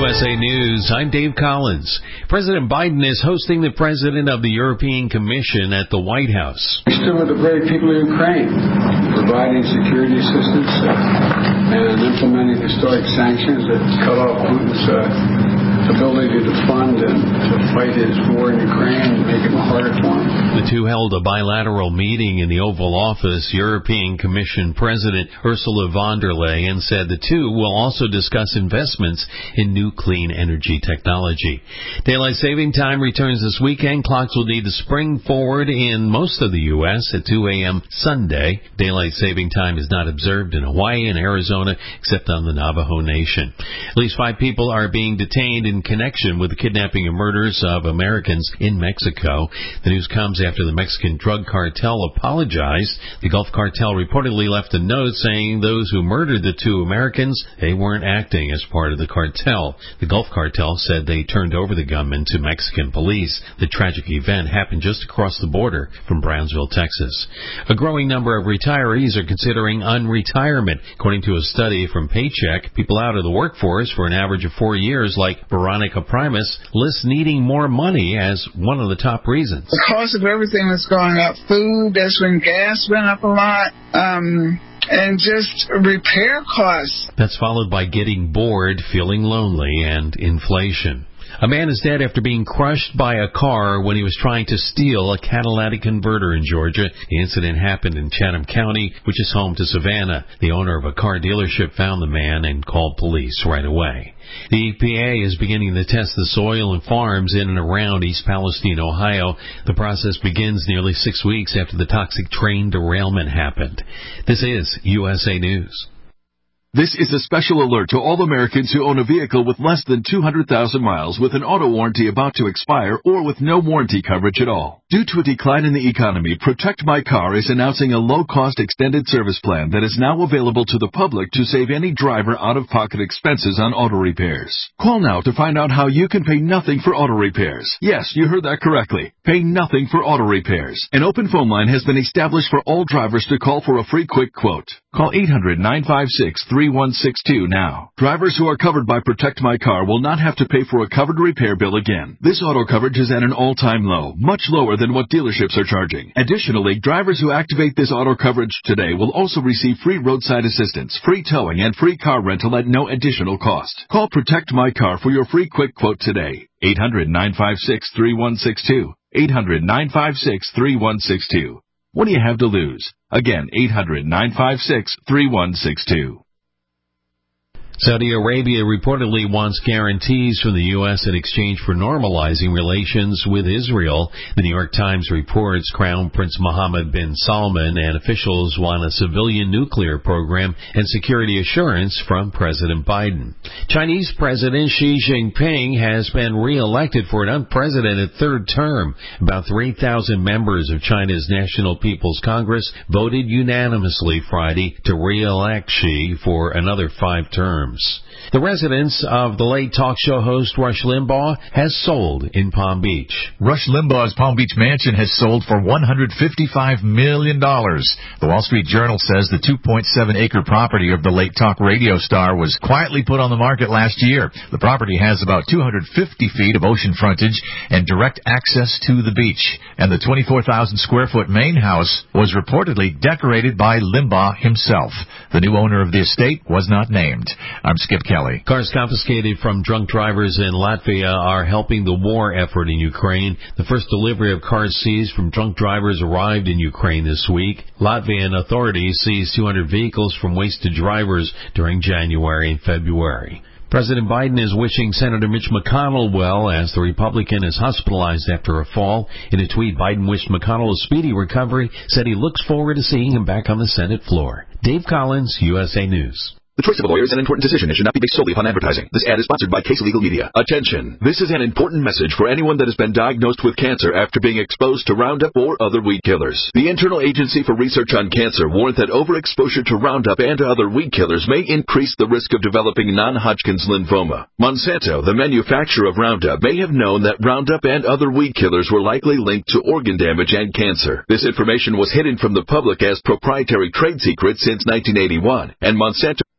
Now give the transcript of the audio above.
USA News, I'm Dave Collins. President Biden is hosting the President of the European Commission at the White House. We stood with the brave people of Ukraine, providing security assistance and implementing historic sanctions that cut off Putin's ability to fund and to fight his war in Ukraine and make it harder for him. The two held a bilateral meeting in the Oval Office. European Commission President Ursula von der Leyen said the two will also discuss investments in new clean energy technology. Daylight saving time returns this weekend. Clocks will need to spring forward in most of the U.S. at 2 a.m. Sunday. Daylight saving time is not observed in Hawaii and Arizona except on the Navajo Nation. At least 5 people are being detained in connection with the kidnapping and murders of Americans in Mexico. The news comes after the Mexican drug cartel apologized. The Gulf Cartel reportedly left a note saying those who murdered the 2 Americans, they weren't acting as part of the cartel. The Gulf Cartel said they turned over the gunmen to Mexican police. The tragic event happened just across the border from Brownsville, Texas. A growing number of retirees are considering unretirement. According to a study from Paycheck, people out of the workforce for an average of 4 years, like Veronica Primus, lists needing more money as one of the top reasons. The cost of everything is going up. Food, that's when gas went up a lot. And just repair costs. That's followed by getting bored, feeling lonely, and inflation. A man is dead after being crushed by a car when he was trying to steal a catalytic converter in Georgia. The incident happened in Chatham County, which is home to Savannah. The owner of a car dealership found the man and called police right away. The EPA is beginning to test the soil and farms in and around East Palestine, Ohio. The process begins nearly 6 weeks after the toxic train derailment happened. This is USA News. This is a special alert to all Americans who own a vehicle with less than 200,000 miles with an auto warranty about to expire or with no warranty coverage at all. Due to a decline in the economy, Protect My Car is announcing a low-cost extended service plan that is now available to the public to save any driver out-of-pocket expenses on auto repairs. Call now to find out how you can pay nothing for auto repairs. Yes, you heard that correctly. Pay nothing for auto repairs. An open phone line has been established for all drivers to call for a free quick quote. Call 800-956-3162 now. Drivers who are covered by Protect My Car will not have to pay for a covered repair bill again. This auto coverage is at an all-time low, much lower than what dealerships are charging. Additionally, drivers who activate this auto coverage today will also receive free roadside assistance, free towing, and free car rental at no additional cost. Call Protect My Car for your free quick quote today. 800-956-3162. 800-956-3162. What do you have to lose? Again, 800-956-3162. Saudi Arabia reportedly wants guarantees from the U.S. in exchange for normalizing relations with Israel. The New York Times reports Crown Prince Mohammed bin Salman and officials want a civilian nuclear program and security assurance from President Biden. Chinese President Xi Jinping has been re-elected for an unprecedented third term. About 3,000 members of China's National People's Congress voted unanimously Friday to re-elect Xi for another 5 terms. The residence of the late talk show host Rush Limbaugh has sold in Palm Beach. Rush Limbaugh's Palm Beach mansion has sold for $155 million. The Wall Street Journal says the 2.7-acre property of the late talk radio star was quietly put on the market last year. The property has about 250 feet of ocean frontage and direct access to the beach. And the 24,000-square-foot main house was reportedly decorated by Limbaugh himself. The new owner of the estate was not named. I'm Skip Kelly. Cars confiscated from drunk drivers in Latvia are helping the war effort in Ukraine. The first delivery of cars seized from drunk drivers arrived in Ukraine this week. Latvian authorities seized 200 vehicles from wasted drivers during January and February. President Biden is wishing Senator Mitch McConnell well as the Republican is hospitalized after a fall. In a tweet, Biden wished McConnell a speedy recovery, said he looks forward to seeing him back on the Senate floor. Dave Collins, USA News. The choice of a lawyer is an important decision and should not be based solely upon advertising. This ad is sponsored by Case Legal Media. Attention! This is an important message for anyone that has been diagnosed with cancer after being exposed to Roundup or other weed killers. The Internal Agency for Research on Cancer warned that overexposure to Roundup and other weed killers may increase the risk of developing non-Hodgkin's lymphoma. Monsanto, the manufacturer of Roundup, may have known that Roundup and other weed killers were likely linked to organ damage and cancer. This information was hidden from the public as proprietary trade secrets since 1981, and Monsanto